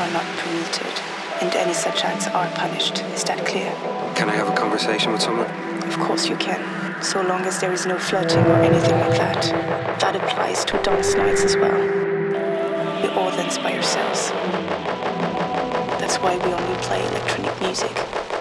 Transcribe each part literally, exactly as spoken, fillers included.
are not permitted, and any such acts are punished. Is that clear? Can I have a conversation with someone? Of course you can, so long as there is no flirting or anything like that. That applies to dance nights as well. We all dance by ourselves. That's why we only play electronic music.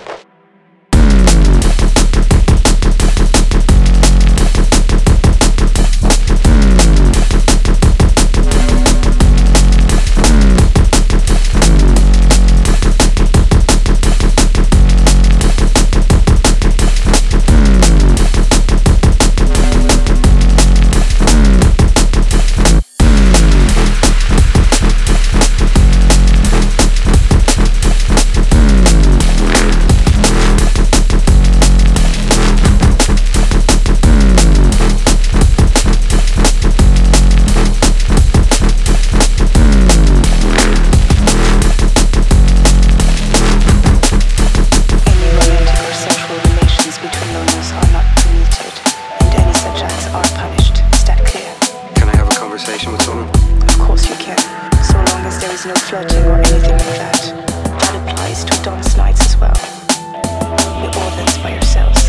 With someone? Of course you can, so long as there is no flirting or anything like that. That applies to dance nights as well. We all dance by ourselves.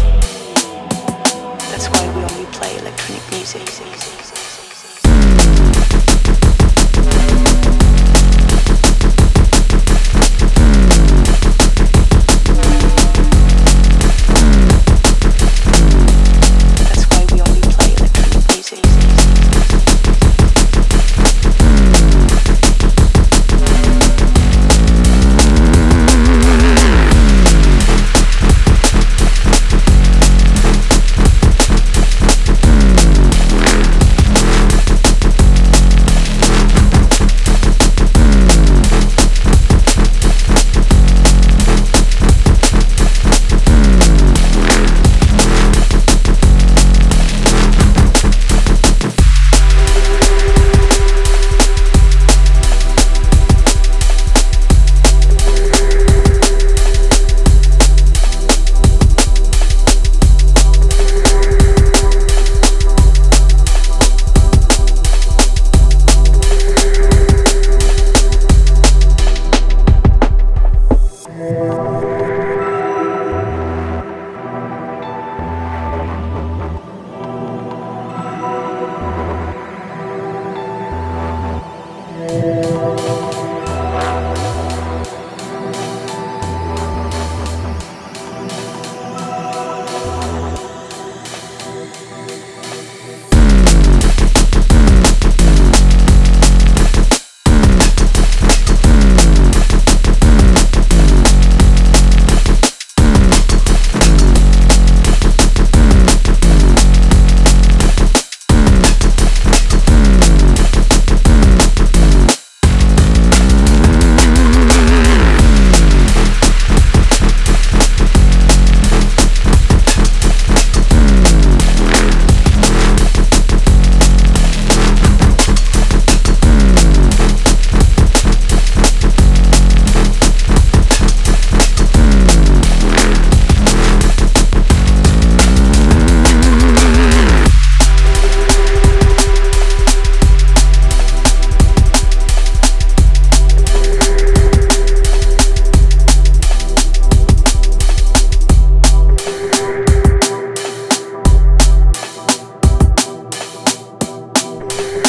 That's why we only play electronic music.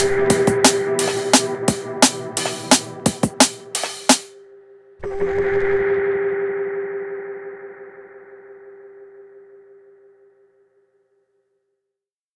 You